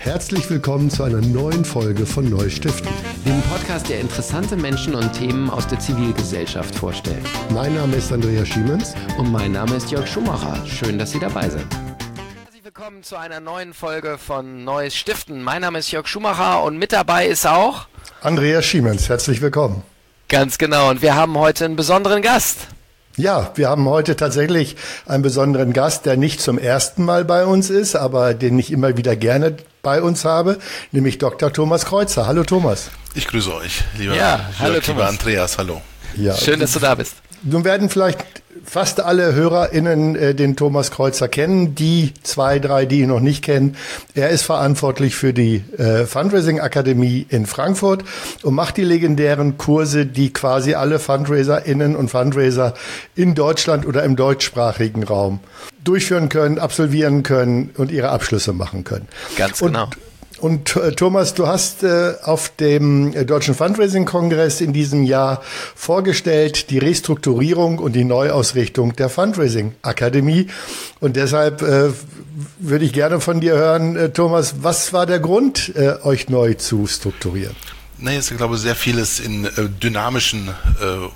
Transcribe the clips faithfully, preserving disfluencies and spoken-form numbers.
Herzlich willkommen zu einer neuen Folge von Neu Stiften, dem Podcast, der interessante Menschen und Themen aus der Zivilgesellschaft vorstellt. Mein Name ist Andreas Schiemens. Und mein Name ist Jörg Schumacher. Schön, dass Sie dabei sind. Herzlich willkommen zu einer neuen Folge von Neues Stiften. Mein Name ist Jörg Schumacher und mit dabei ist auch Andreas Schiemens. Herzlich willkommen. Ganz genau. Und wir haben heute einen besonderen Gast. Ja, wir haben heute tatsächlich einen besonderen Gast, der nicht zum ersten Mal bei uns ist, aber den ich immer wieder gerne bei uns habe, nämlich Doktor Thomas Kreuzer. Hallo Thomas. Ich grüße euch, lieber, ja, hallo, Jörg, lieber Thomas. Andreas, hallo. Ja. Schön, dass du da bist. Nun werden vielleicht fast alle HörerInnen äh, den Thomas Kreuzer kennen, die zwei, drei, die ihn noch nicht kennen. Er ist verantwortlich für die äh, Fundraising Akademie in Frankfurt und macht die legendären Kurse, die quasi alle FundraiserInnen und Fundraiser in Deutschland oder im deutschsprachigen Raum durchführen können, absolvieren können und ihre Abschlüsse machen können. Ganz genau. Und Und äh, Thomas, du hast äh, auf dem äh, Deutschen Fundraising-Kongress in diesem Jahr vorgestellt die Restrukturierung und die Neuausrichtung der Fundraising-Akademie. Und deshalb äh, würde ich gerne von dir hören, äh, Thomas, was war der Grund, äh, euch neu zu strukturieren? Nee, es ist, glaube ich, sehr vieles in äh, dynamischen äh,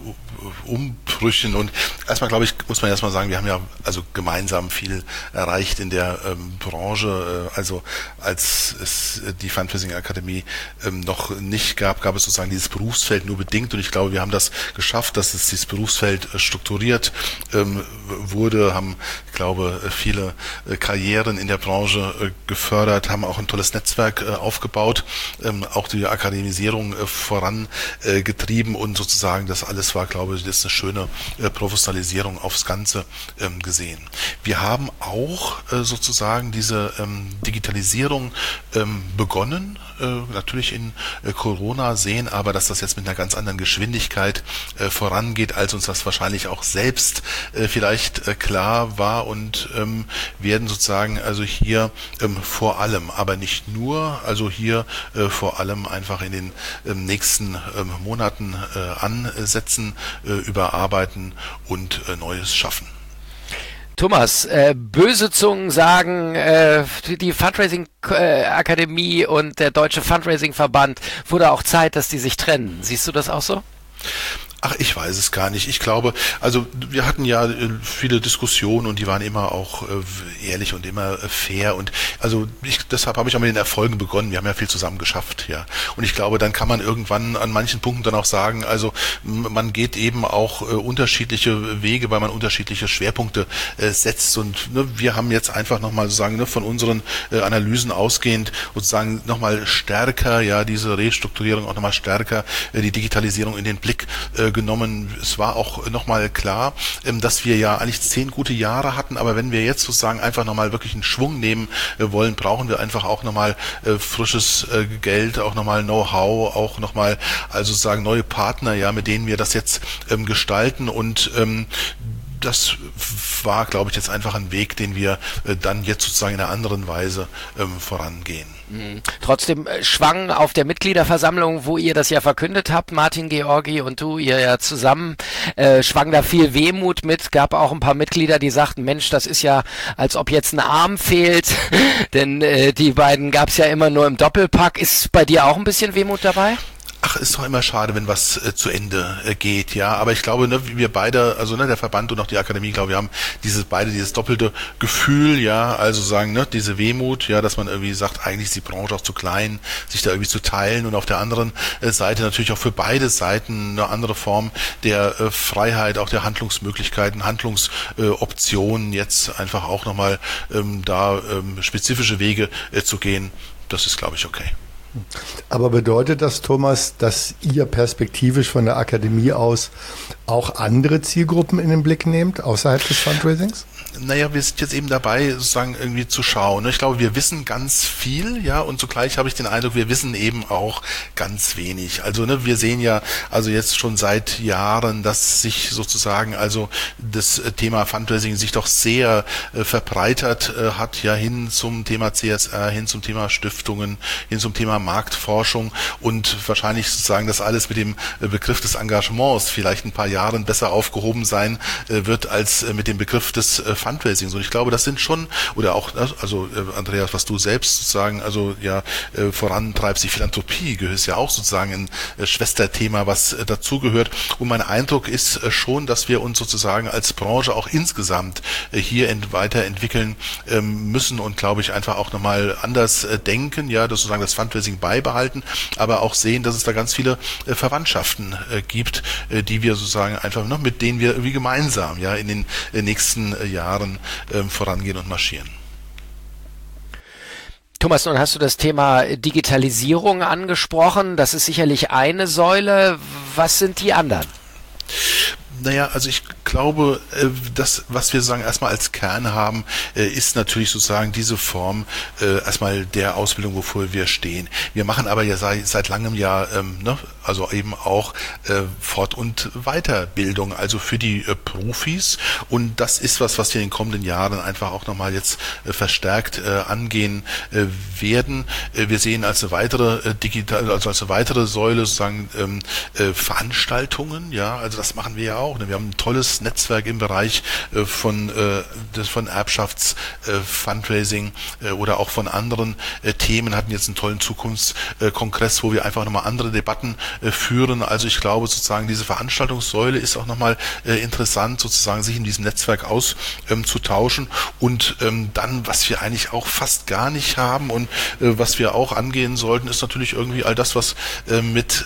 Umbrüchen und erstmal, glaube ich, muss man erstmal sagen, wir haben ja also gemeinsam viel erreicht in der ähm, Branche, äh, also als es äh, die Fundraising Akademie ähm, noch nicht gab, gab es sozusagen dieses Berufsfeld nur bedingt und ich glaube, wir haben das geschafft, dass es dieses Berufsfeld äh, strukturiert ähm, wurde, haben, ich glaube, viele äh, Karrieren in der Branche äh, gefördert, haben auch ein tolles Netzwerk äh, aufgebaut, ähm, auch die Akademisierung äh, vorangetrieben äh, und sozusagen das alles war, glaube ich, das ist eine schöne äh, Professionalisierung aufs Ganze ähm, gesehen. Wir haben auch äh, sozusagen diese ähm, Digitalisierung ähm, begonnen, äh, natürlich in äh, Corona, sehen aber, dass das jetzt mit einer ganz anderen Geschwindigkeit äh, vorangeht, als uns das wahrscheinlich auch selbst äh, vielleicht äh, klar war und ähm, werden sozusagen also hier ähm, vor allem, aber nicht nur, also hier äh, vor allem einfach in den ähm, nächsten ähm, Monaten äh, ansetzen, überarbeiten und äh, Neues schaffen. Thomas, äh, böse Zungen sagen, äh, die Fundraising-Akademie und der Deutsche Fundraising-Verband, wurde auch Zeit, dass die sich trennen. Siehst du das auch so? Ach, ich weiß es gar nicht. Ich glaube, also wir hatten ja äh, viele Diskussionen und die waren immer auch äh, ehrlich und immer äh, fair und also ich, deshalb habe ich auch mit den Erfolgen begonnen. Wir haben ja viel zusammen geschafft, ja. Und ich glaube, dann kann man irgendwann an manchen Punkten dann auch sagen, also man geht eben auch äh, unterschiedliche Wege, weil man unterschiedliche Schwerpunkte äh, setzt und ne, wir haben jetzt einfach nochmal sozusagen ne, von unseren äh, Analysen ausgehend sozusagen nochmal stärker, ja, diese Restrukturierung auch nochmal stärker, äh, die Digitalisierung in den Blick äh, genommen. Es war auch nochmal klar, dass wir ja eigentlich zehn gute Jahre hatten, aber wenn wir jetzt sozusagen einfach nochmal wirklich einen Schwung nehmen wollen, brauchen wir einfach auch nochmal frisches Geld, auch nochmal Know-how, auch nochmal also sozusagen neue Partner, ja, mit denen wir das jetzt gestalten und das war, glaube ich, jetzt einfach ein Weg, den wir äh, dann jetzt sozusagen in einer anderen Weise ähm, vorangehen. Mhm. Trotzdem äh, schwang auf der Mitgliederversammlung, wo ihr das ja verkündet habt, Martin Georgi und du, ihr ja zusammen, äh, schwang da viel Wehmut mit, gab auch ein paar Mitglieder, die sagten, Mensch, das ist ja, als ob jetzt ein Arm fehlt, denn äh, die beiden gab es ja immer nur im Doppelpack. Ist bei dir auch ein bisschen Wehmut dabei? Ach, ist doch immer schade, wenn was äh, zu Ende äh, geht, ja. Aber ich glaube, ne, wir beide, also ne, der Verband und auch die Akademie, glaube wir haben dieses beide dieses doppelte Gefühl, ja, also sagen, ne, diese Wehmut, ja, dass man irgendwie sagt, eigentlich ist die Branche auch zu klein, sich da irgendwie zu teilen und auf der anderen äh, Seite natürlich auch für beide Seiten eine andere Form der äh, Freiheit, auch der Handlungsmöglichkeiten, Handlungsoptionen, äh, jetzt einfach auch nochmal ähm, da ähm, spezifische Wege äh, zu gehen. Das ist, glaube ich, okay. Aber bedeutet das, Thomas, dass ihr perspektivisch von der Akademie aus auch andere Zielgruppen in den Blick nehmt, außerhalb des Fundraisings? Naja, wir sind jetzt eben dabei, sozusagen irgendwie zu schauen. Ich glaube, wir wissen ganz viel, ja, und zugleich habe ich den Eindruck, wir wissen eben auch ganz wenig. Also, ne, wir sehen ja also jetzt schon seit Jahren, dass sich sozusagen also das Thema Fundraising sich doch sehr äh, verbreitert äh, hat, ja, hin zum Thema C S R, hin zum Thema Stiftungen, hin zum Thema Marktforschung und wahrscheinlich sozusagen das alles mit dem äh, Begriff des Engagements vielleicht ein paar Jahren besser aufgehoben sein äh, wird als äh, mit dem Begriff des äh, Fundraisings. Und ich glaube, das sind schon, oder auch, also Andreas, was du selbst sozusagen, also ja, vorantreibst, die Philanthropie gehört ja auch sozusagen ein Schwesterthema, was dazugehört. Und mein Eindruck ist schon, dass wir uns sozusagen als Branche auch insgesamt hier weiterentwickeln müssen und, glaube ich, einfach auch nochmal anders denken, ja, das sozusagen das Fundraising beibehalten, aber auch sehen, dass es da ganz viele Verwandtschaften gibt, die wir sozusagen einfach noch, mit denen wir irgendwie gemeinsam, ja, in den nächsten Jahren vorangehen und marschieren. Thomas, nun hast du das Thema Digitalisierung angesprochen. Das ist sicherlich eine Säule. Was sind die anderen? Naja, also ich glaube, das, was wir sagen, erstmal als Kern haben, ist natürlich sozusagen diese Form erstmal der Ausbildung, wofür wir stehen. Wir machen aber ja seit, seit langem ja, ne, also eben auch Fort- und Weiterbildung, also für die Profis. Und das ist was, was wir in den kommenden Jahren einfach auch nochmal jetzt verstärkt angehen werden. Wir sehen als eine weitere digital, also als eine weitere Säule sozusagen Veranstaltungen, ja, also das machen wir ja auch. Wir haben ein tolles Netzwerk im Bereich von, von Erbschafts-Fundraising oder auch von anderen Themen, hatten jetzt einen tollen Zukunftskongress, wo wir einfach nochmal andere Debatten führen. Also ich glaube sozusagen, diese Veranstaltungssäule ist auch nochmal interessant, sozusagen sich in diesem Netzwerk auszutauschen. Und dann, was wir eigentlich auch fast gar nicht haben und was wir auch angehen sollten, ist natürlich irgendwie all das, was mit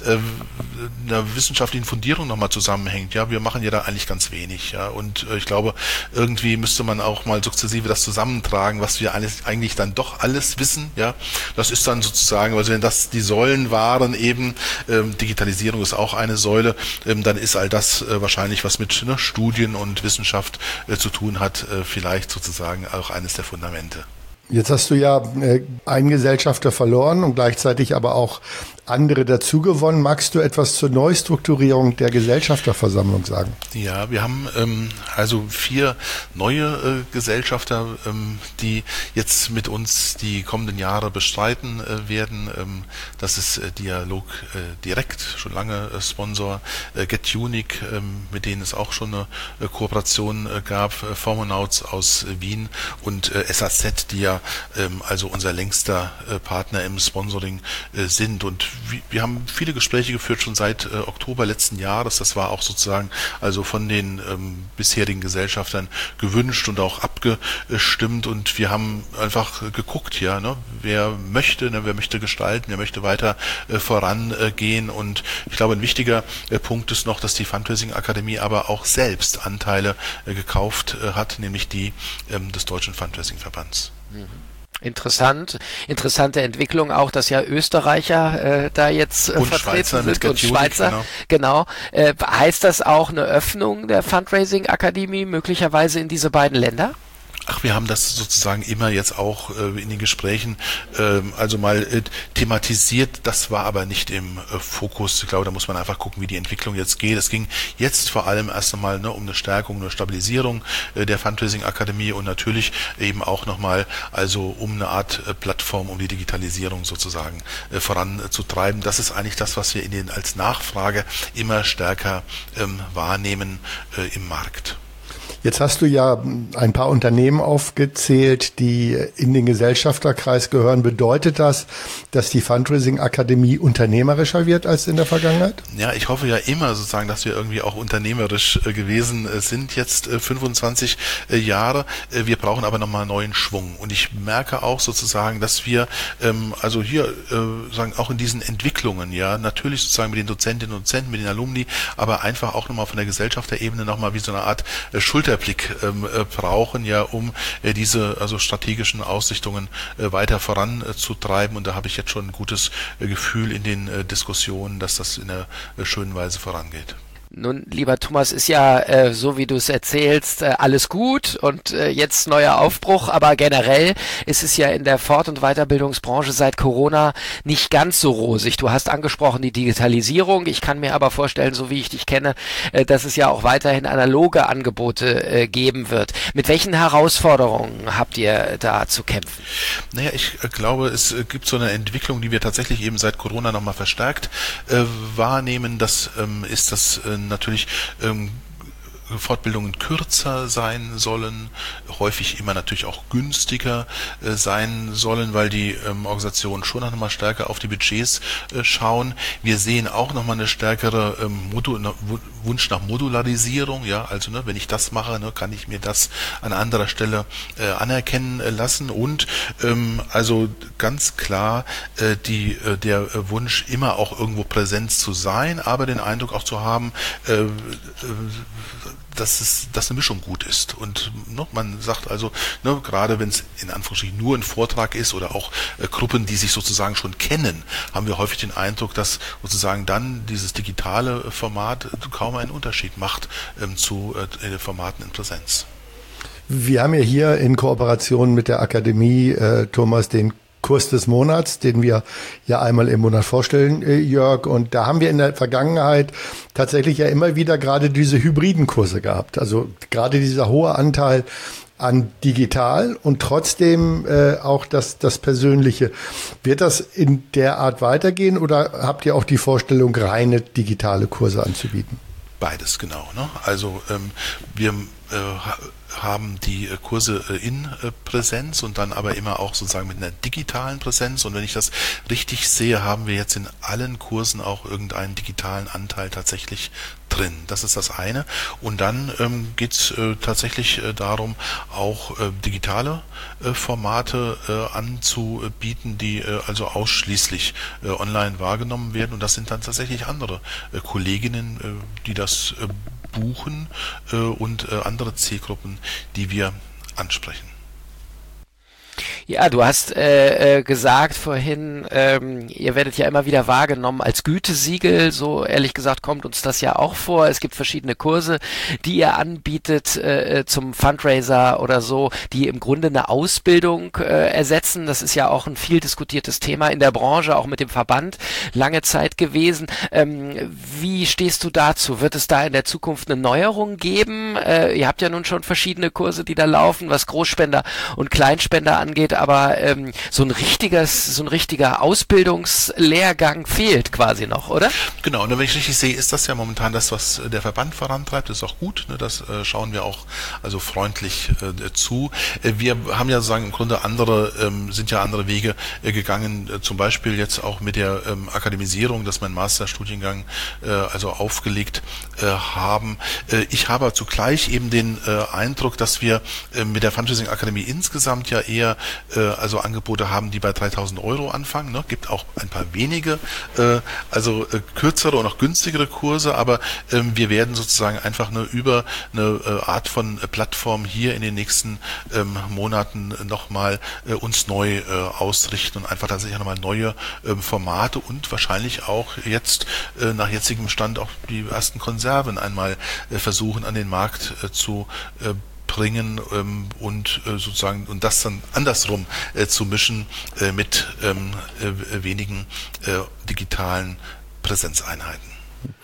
einer wissenschaftlichen Fundierung nochmal zusammenhängt. Ja, wir machen ja da eigentlich ganz wenig, ja, und äh, ich glaube, irgendwie müsste man auch mal sukzessive das zusammentragen, was wir alles, eigentlich dann doch alles wissen, ja, das ist dann sozusagen, also wenn das die Säulen waren, eben ähm, Digitalisierung ist auch eine Säule, ähm, dann ist all das äh, wahrscheinlich, was mit ne, Studien und Wissenschaft äh, zu tun hat, äh, vielleicht sozusagen auch eines der Fundamente. Jetzt hast du ja äh, einen Gesellschafter verloren und gleichzeitig aber auch andere dazugewonnen. Magst du etwas zur Neustrukturierung der Gesellschafterversammlung sagen? Ja, wir haben ähm, also vier neue äh, Gesellschafter, ähm, die jetzt mit uns die kommenden Jahre bestreiten äh, werden. Ähm, das ist äh, Dialog äh, Direkt, schon lange äh, Sponsor, äh, Get Unique, äh, mit denen es auch schon eine äh, Kooperation äh, gab, äh, Formonauts aus äh, Wien und äh, S A Z, die ja ähm, also unser längster äh, Partner im Sponsoring äh, sind. Und wir haben viele Gespräche geführt, schon seit äh, Oktober letzten Jahres. Das war auch sozusagen also von den ähm, bisherigen Gesellschaftern gewünscht und auch abgestimmt. Und wir haben einfach geguckt, ja, ne, wer möchte, ne, wer möchte gestalten, wer möchte weiter äh, vorangehen. Und ich glaube, ein wichtiger äh, Punkt ist noch, dass die Fundraising Akademie aber auch selbst Anteile äh, gekauft äh, hat, nämlich die ähm, des Deutschen Fundraising Verbands. Mhm. Interessant, interessante Entwicklung auch, dass ja Österreicher äh, da jetzt äh, und vertreten Schweizer sind und Schweizer. Genau. genau. Äh, heißt das auch eine Öffnung der Fundraising Akademie möglicherweise in diese beiden Länder? Ach, wir haben das sozusagen immer jetzt auch äh, in den Gesprächen ähm, also mal äh, thematisiert. Das war aber nicht im äh, Fokus. Ich glaube, da muss man einfach gucken, wie die Entwicklung jetzt geht. Es ging jetzt vor allem erst einmal ne, um eine Stärkung, eine Stabilisierung äh, der Fundraising Akademie und natürlich eben auch nochmal also um eine Art äh, Plattform, um die Digitalisierung sozusagen äh, voranzutreiben. Das ist eigentlich das, was wir in den als Nachfrage immer stärker ähm, wahrnehmen äh, im Markt. Jetzt hast du ja ein paar Unternehmen aufgezählt, die in den Gesellschafterkreis gehören. Bedeutet das, dass die Fundraising Akademie unternehmerischer wird als in der Vergangenheit? Ja, ich hoffe ja immer sozusagen, dass wir irgendwie auch unternehmerisch äh, gewesen äh, sind, jetzt äh, fünfundzwanzig äh, Jahre. Äh, wir brauchen aber nochmal neuen Schwung. Und ich merke auch sozusagen, dass wir ähm, also hier äh, sagen auch in diesen Entwicklungen, ja, natürlich sozusagen mit den Dozentinnen und Dozenten, mit den Alumni, aber einfach auch nochmal von der Gesellschafterebene nochmal wie so eine Art äh, Schulter Blick ähm, äh, brauchen, ja, um äh, diese also strategischen Ausrichtungen äh, weiter voranzutreiben. Äh, und da habe ich jetzt schon ein gutes äh, Gefühl in den äh, Diskussionen, dass das in einer äh, schönen Weise vorangeht. Nun, lieber Thomas, ist ja, äh, so wie du es erzählst, äh, alles gut und äh, jetzt neuer Aufbruch, aber generell ist es ja in der Fort- und Weiterbildungsbranche seit Corona nicht ganz so rosig. Du hast angesprochen die Digitalisierung, ich kann mir aber vorstellen, so wie ich dich kenne, äh, dass es ja auch weiterhin analoge Angebote äh, geben wird. Mit welchen Herausforderungen habt ihr da zu kämpfen? Naja, ich äh, glaube, es äh, gibt so eine Entwicklung, die wir tatsächlich eben seit Corona nochmal verstärkt äh, wahrnehmen. Das ähm, ist das äh, natürlich ähm, Fortbildungen kürzer sein sollen, häufig immer natürlich auch günstiger äh, sein sollen, weil die ähm, Organisationen schon noch mal stärker auf die Budgets äh, schauen. Wir sehen auch noch mal eine stärkere ähm, Modu- ne, Wunsch nach Modularisierung, ja, also ne, wenn ich das mache, ne, kann ich mir das an anderer Stelle äh, anerkennen äh, lassen und ähm, also ganz klar äh, die äh, der äh, Wunsch immer auch irgendwo präsent zu sein, aber den Eindruck auch zu haben, äh, äh, dass es, dass eine Mischung gut ist. Und ne, man sagt also, ne, gerade wenn es in Anführungsstrichen nur ein Vortrag ist oder auch äh, Gruppen, die sich sozusagen schon kennen, haben wir häufig den Eindruck, dass sozusagen dann dieses digitale Format kaum einen Unterschied macht ähm, zu äh, Formaten in Präsenz. Wir haben ja hier in Kooperation mit der Akademie, äh, Thomas, den Kurs des Monats, den wir ja einmal im Monat vorstellen, äh, Jörg. Und da haben wir in der Vergangenheit tatsächlich ja immer wieder gerade diese hybriden Kurse gehabt. Also gerade dieser hohe Anteil an digital und trotzdem äh, auch das, das Persönliche. Wird das in der Art weitergehen oder habt ihr auch die Vorstellung, reine digitale Kurse anzubieten? Beides, genau. Ne? Also ähm, wir äh, haben die Kurse in Präsenz und dann aber immer auch sozusagen mit einer digitalen Präsenz. Und wenn ich das richtig sehe, haben wir jetzt in allen Kursen auch irgendeinen digitalen Anteil tatsächlich drin. Das ist das eine. Und dann ähm, geht es äh, tatsächlich äh, darum, auch äh, digitale äh, Formate äh, anzubieten, die äh, also ausschließlich äh, online wahrgenommen werden. Und das sind dann tatsächlich andere äh, Kolleginnen, äh, die das äh, buchen äh, und äh, andere Zielgruppen, die wir ansprechen. Ja, du hast äh, äh, gesagt vorhin, ähm, ihr werdet ja immer wieder wahrgenommen als Gütesiegel, so ehrlich gesagt kommt uns das ja auch vor. Es gibt verschiedene Kurse, die ihr anbietet äh, zum Fundraiser oder so, die im Grunde eine Ausbildung äh, ersetzen. Das ist ja auch ein viel diskutiertes Thema in der Branche, auch mit dem Verband, lange Zeit gewesen. Ähm, wie stehst du dazu? Wird es da in der Zukunft eine Neuerung geben? Äh, ihr habt ja nun schon verschiedene Kurse, die da laufen, was Großspender und Kleinspender angeht, aber ähm, so ein richtiges, so ein richtiger Ausbildungslehrgang fehlt quasi noch, oder? Genau, und wenn ich richtig sehe, ist das ja momentan das, was der Verband vorantreibt, das ist auch gut, ne, das äh, schauen wir auch also freundlich äh, zu. Äh, wir haben ja sozusagen im Grunde andere, ähm, sind ja andere Wege äh, gegangen, äh, zum Beispiel jetzt auch mit der ähm, Akademisierung, dass wir einen Masterstudiengang äh, also aufgelegt äh, haben. Äh, ich habe zugleich eben den äh, Eindruck, dass wir äh, mit der Fundraising Akademie insgesamt ja eher äh, also Angebote haben, die bei dreitausend Euro anfangen. Ne? Gibt auch ein paar wenige, äh, also äh, kürzere und auch günstigere Kurse, aber ähm, wir werden sozusagen einfach nur über eine äh, Art von äh, Plattform hier in den nächsten ähm, Monaten nochmal äh, uns neu äh, ausrichten und einfach tatsächlich nochmal neue äh, Formate und wahrscheinlich auch jetzt äh, nach jetzigem Stand auch die ersten Konserven einmal äh, versuchen an den Markt äh, zu äh, bringen ähm, und äh, sozusagen und das dann andersrum äh, zu mischen äh, mit ähm, äh, wenigen äh, digitalen Präsenzeinheiten.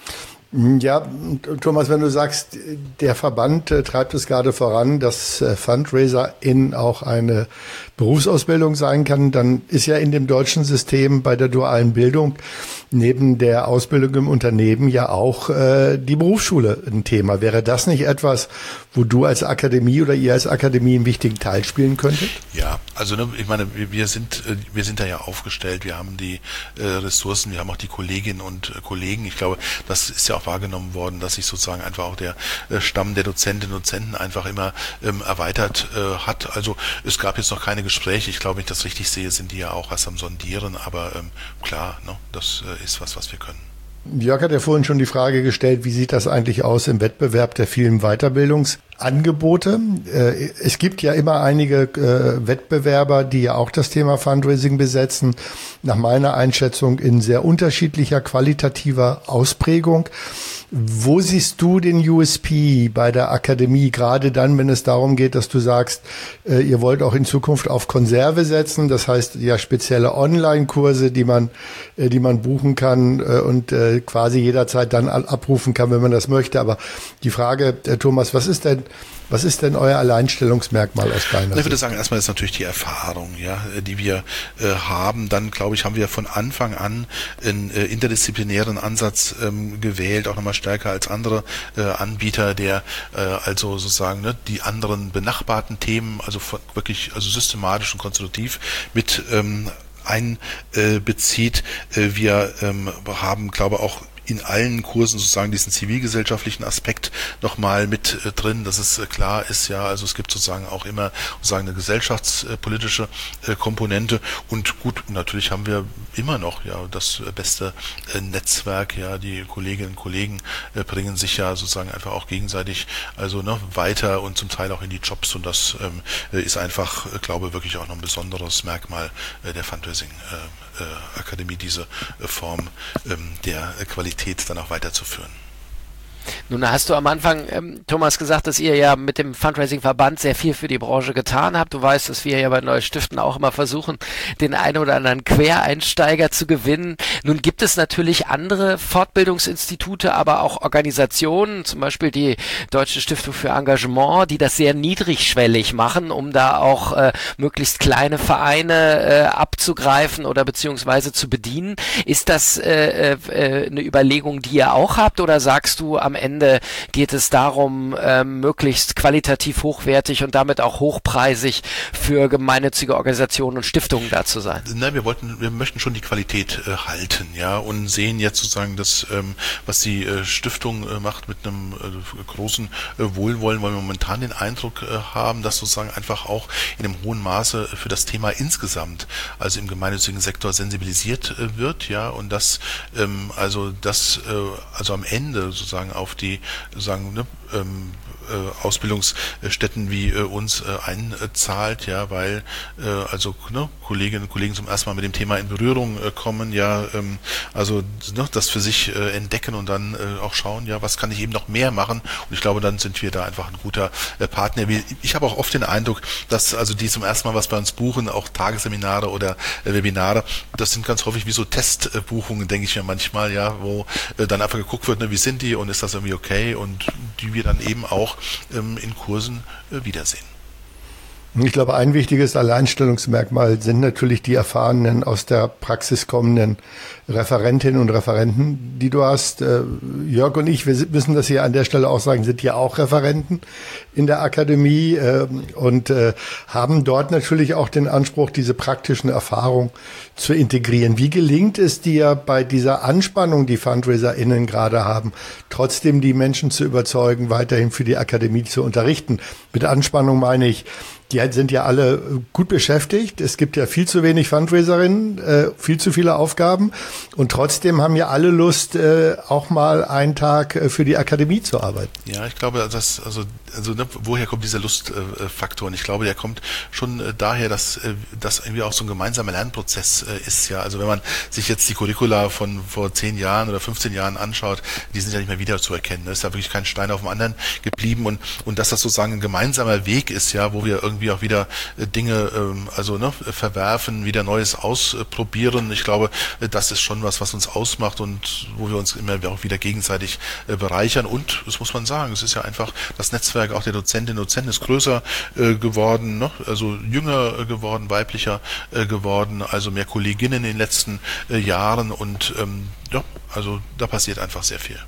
Ja, Thomas, wenn du sagst, der Verband äh, treibt es gerade voran, dass äh, Fundraiser in auch eine Berufsausbildung sein kann, dann ist ja in dem deutschen System bei der dualen Bildung neben der Ausbildung im Unternehmen ja auch äh, die Berufsschule ein Thema. Wäre das nicht etwas, wo du als Akademie oder ihr als Akademie einen wichtigen Teil spielen könntet? Ja, also ne, ich meine, wir, wir sind wir sind da ja aufgestellt, wir haben die äh, Ressourcen, wir haben auch die Kolleginnen und äh, Kollegen. Ich glaube, das ist ja auch wahrgenommen worden, dass sich sozusagen einfach auch der äh, Stamm der Dozentinnen und Dozenten einfach immer ähm, erweitert äh, hat. Also es gab jetzt noch keine Gespräche. Ich glaube, wenn ich das richtig sehe, sind die ja auch erst am Sondieren, aber ähm, klar, ne, das äh, ist was, was wir können. Jörg hat ja vorhin schon die Frage gestellt, wie sieht das eigentlich aus im Wettbewerb der vielen Weiterbildungsangebote? Es gibt ja immer einige Wettbewerber, die ja auch das Thema Fundraising besetzen, nach meiner Einschätzung in sehr unterschiedlicher qualitativer Ausprägung. Wo siehst du den U S P bei der Akademie, gerade dann, wenn es darum geht, dass du sagst, äh, ihr wollt auch in Zukunft auf Konserve setzen, das heißt ja spezielle Online-Kurse, die man, äh, die man buchen kann äh, und äh, quasi jederzeit dann abrufen kann, wenn man das möchte. Aber die Frage, äh, Thomas, was ist denn Was ist denn euer Alleinstellungsmerkmal aus deiner Sicht? Ich würde sagen, erstmal ist natürlich die Erfahrung, ja, die wir äh, haben. Dann, glaube ich, haben wir von Anfang an einen äh, interdisziplinären Ansatz ähm, gewählt, auch nochmal stärker als andere äh, Anbieter, der äh, also sozusagen ne, die anderen benachbarten Themen, also von, wirklich also systematisch und konstruktiv mit ähm, einbezieht. Äh, wir ähm, haben, glaube ich, auch in allen Kursen sozusagen diesen zivilgesellschaftlichen Aspekt nochmal mit äh, drin, dass es äh, klar ist, ja, also es gibt sozusagen auch immer sozusagen eine gesellschaftspolitische äh, Komponente und gut, natürlich haben wir immer noch ja das beste äh, Netzwerk, ja, die Kolleginnen und Kollegen äh, bringen sich ja sozusagen einfach auch gegenseitig also ne, weiter und zum Teil auch in die Jobs und das ähm, ist einfach, äh, glaube ich, wirklich auch noch ein besonderes Merkmal äh, der Fundraising äh, äh, Akademie, diese äh, Form ähm, der äh, Qualität dann auch weiterzuführen. Nun hast du am Anfang, ähm, Thomas, gesagt, dass ihr ja mit dem Fundraising-Verband sehr viel für die Branche getan habt. Du weißt, dass wir ja bei Neue Stiften auch immer versuchen, den einen oder anderen Quereinsteiger zu gewinnen. Nun gibt es natürlich andere Fortbildungsinstitute, aber auch Organisationen, zum Beispiel die Deutsche Stiftung für Engagement, die das sehr niedrigschwellig machen, um da auch äh, möglichst kleine Vereine äh, abzugreifen oder beziehungsweise zu bedienen. Ist das äh, äh, eine Überlegung, die ihr auch habt, oder sagst du, am Ende geht es darum, äh, möglichst qualitativ hochwertig und damit auch hochpreisig für gemeinnützige Organisationen und Stiftungen da zu sein? Nein, wir wollten, wir möchten schon die Qualität äh, halten, ja, und sehen jetzt sozusagen das, ähm, was die äh, Stiftung äh, macht mit einem äh, großen äh, Wohlwollen, weil wir momentan den Eindruck äh, haben, dass sozusagen einfach auch in einem hohen Maße für das Thema insgesamt, also im gemeinnützigen Sektor sensibilisiert äh, wird, ja, und dass ähm, also das äh, also am Ende sozusagen auf die sagen ne, ähm, äh, Ausbildungsstätten wie äh, uns äh, einzahlt, ja, weil äh, also ne, Kolleginnen und Kollegen zum ersten Mal mit dem Thema in Berührung äh, kommen, ja, ähm, also ne, das für sich äh, entdecken und dann äh, auch schauen, ja, was kann ich eben noch mehr machen, und ich glaube, dann sind wir da einfach ein guter äh, Partner. Ich habe auch oft den Eindruck, dass also die zum ersten Mal was bei uns buchen, auch Tagesseminare oder äh, Webinare, das sind ganz häufig wie so Testbuchungen, denke ich mir manchmal, ja, wo äh, dann einfach geguckt wird, ne, wie sind die und ist das irgendwie okay, und die wir dann eben auch ähm, in Kursen äh, wiedersehen. Ich glaube, ein wichtiges Alleinstellungsmerkmal sind natürlich die erfahrenen, aus der Praxis kommenden Referentinnen und Referenten, die du hast. Jörg und ich, wir müssen das hier an der Stelle auch sagen, sind ja auch Referenten in der Akademie und haben dort natürlich auch den Anspruch, diese praktischen Erfahrungen zu integrieren. Wie gelingt es dir bei dieser Anspannung, die FundraiserInnen gerade haben, trotzdem die Menschen zu überzeugen, weiterhin für die Akademie zu unterrichten? Mit Anspannung meine ich, die sind ja alle gut beschäftigt. Es gibt ja viel zu wenig Fundraiserinnen, äh, viel zu viele Aufgaben. Und trotzdem haben ja alle Lust, äh, auch mal einen Tag äh, für die Akademie zu arbeiten. Ja, ich glaube, dass, also, also ne, woher kommt dieser Lustfaktor? Äh, Und ich glaube, der kommt schon äh, daher, dass äh, das irgendwie auch so ein gemeinsamer Lernprozess äh, ist. Ja, also wenn man sich jetzt die Curricula von vor zehn Jahren oder fünfzehn Jahren anschaut, die sind ja nicht mehr wiederzuerkennen. Da ist ja wirklich kein Stein auf dem anderen geblieben. Und, und dass das sozusagen ein gemeinsamer Weg ist, ja, wo wir irgendwie auch wieder Dinge ähm, also ne, verwerfen, wieder Neues ausprobieren. Ich glaube, das ist schon was, was uns ausmacht und wo wir uns immer auch wieder gegenseitig äh, bereichern. Und, das muss man sagen, es ist ja einfach, das Netzwerk auch der Dozentinnen und Dozenten ist größer äh, geworden, ne? Also jünger äh, geworden, weiblicher äh, geworden, also mehr Kolleginnen in den letzten äh, Jahren und ähm, ja, also da passiert einfach sehr viel.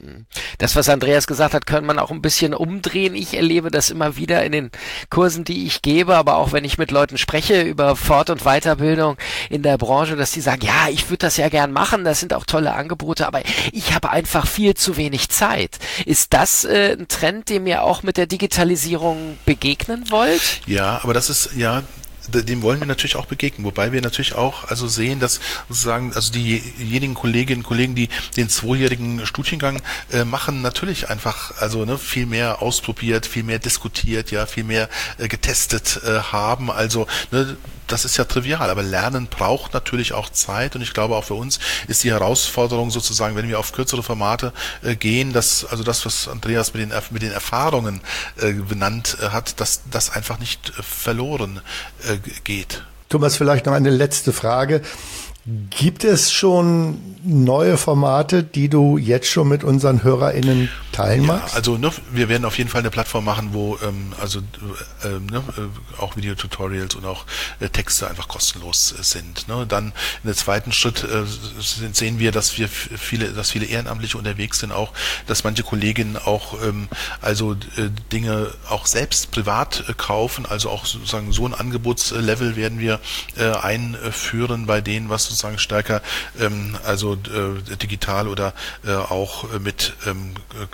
Das, was Andreas gesagt hat, kann man auch ein bisschen umdrehen. Ich erlebe das immer wieder in den Kursen, die ich gebe, aber auch wenn ich mit Leuten spreche über Fort- und Weiterbildung in der Branche, dass die sagen, ja, ich würde das ja gern machen, das sind auch tolle Angebote, aber ich habe einfach viel zu wenig Zeit. Ist das äh, ein Trend, dem ihr auch mit der Digitalisierung begegnen wollt? Ja, aber das ist, ja, dem wollen wir natürlich auch begegnen, wobei wir natürlich auch also sehen, dass sozusagen also diejenigen Kolleginnen und Kollegen, die den zweijährigen Studiengang äh, machen, natürlich einfach also ne, viel mehr ausprobiert, viel mehr diskutiert, ja, viel mehr äh, getestet äh, haben. Also ne, das ist ja trivial, aber Lernen braucht natürlich auch Zeit, und ich glaube auch für uns ist die Herausforderung sozusagen, wenn wir auf kürzere Formate äh, gehen, dass also das, was Andreas mit den mit den Erfahrungen äh, benannt äh, hat, dass das einfach nicht äh, verloren äh, geht. Thomas, vielleicht noch eine letzte Frage. Gibt es schon neue Formate, die du jetzt schon mit unseren HörerInnen teilen Ja, magst? also ne, wir werden auf jeden Fall eine Plattform machen, wo ähm, also äh, ne, äh, auch Videotutorials und auch äh, Texte einfach kostenlos äh, sind. Ne? Dann in der zweiten Schritt äh, sehen wir, dass wir viele, dass viele Ehrenamtliche unterwegs sind, auch dass manche Kolleginnen auch ähm, also äh, Dinge auch selbst privat äh, kaufen, also auch sozusagen so ein Angebotslevel werden wir äh, einführen bei denen, was sozusagen stärker ähm, also äh, digital oder äh, auch mit ähm,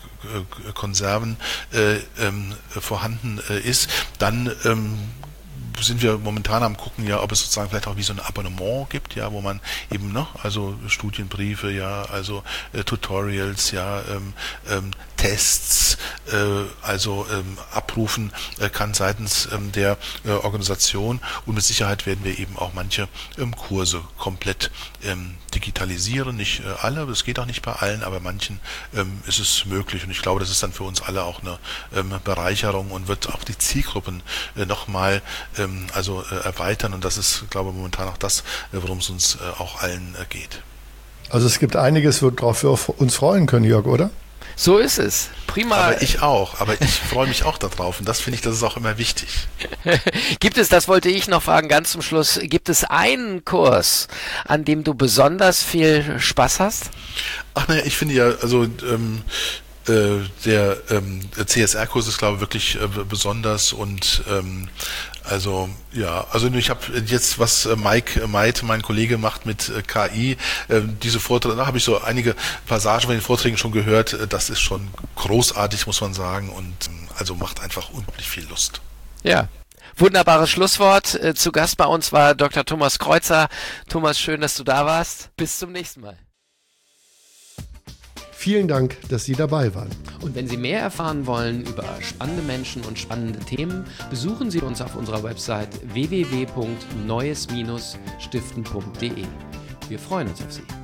Konserven äh, ähm, vorhanden äh, ist, dann ähm, sind wir momentan am gucken, ja, ob es sozusagen vielleicht auch wie so ein Abonnement gibt, ja, wo man eben noch, also Studienbriefe, ja, also äh, Tutorials, ja, ähm, ähm, Tests, äh, also ähm, abrufen äh, kann seitens ähm, der äh, Organisation, und mit Sicherheit werden wir eben auch manche ähm, Kurse komplett ähm, digitalisieren, nicht äh, alle, das geht auch nicht bei allen, aber manchen ähm, ist es möglich, und ich glaube, das ist dann für uns alle auch eine ähm, Bereicherung und wird auch die Zielgruppen äh, nochmal ähm, also äh, erweitern, und das ist, glaube ich, momentan auch das, äh, worum es uns äh, auch allen äh, geht. Also es gibt einiges, worauf wir uns freuen können, Jörg, oder? So ist es. Prima. Aber ich auch. Aber ich freue mich auch darauf. Und das finde ich, das ist auch immer wichtig. Gibt es, das wollte ich noch fragen, ganz zum Schluss, gibt es einen Kurs, an dem du besonders viel Spaß hast? Ach naja, ich finde ja, also ähm, äh, der ähm, C S R-Kurs ist, glaube ich, wirklich äh, besonders, und ähm, also ja, also ich habe jetzt, was Mike Meid, mein Kollege, macht mit K I, äh, diese Vorträge, da habe ich so einige Passagen von den Vorträgen schon gehört, das ist schon großartig, muss man sagen, und also macht einfach unglaublich viel Lust. Ja. Wunderbares Schlusswort. Zu Gast bei uns war Doktor Thomas Kreuzer. Thomas, schön, dass du da warst. Bis zum nächsten Mal. Vielen Dank, dass Sie dabei waren. Und wenn Sie mehr erfahren wollen über spannende Menschen und spannende Themen, besuchen Sie uns auf unserer Website w w w punkt neues Bindestrich stiften punkt d e. Wir freuen uns auf Sie.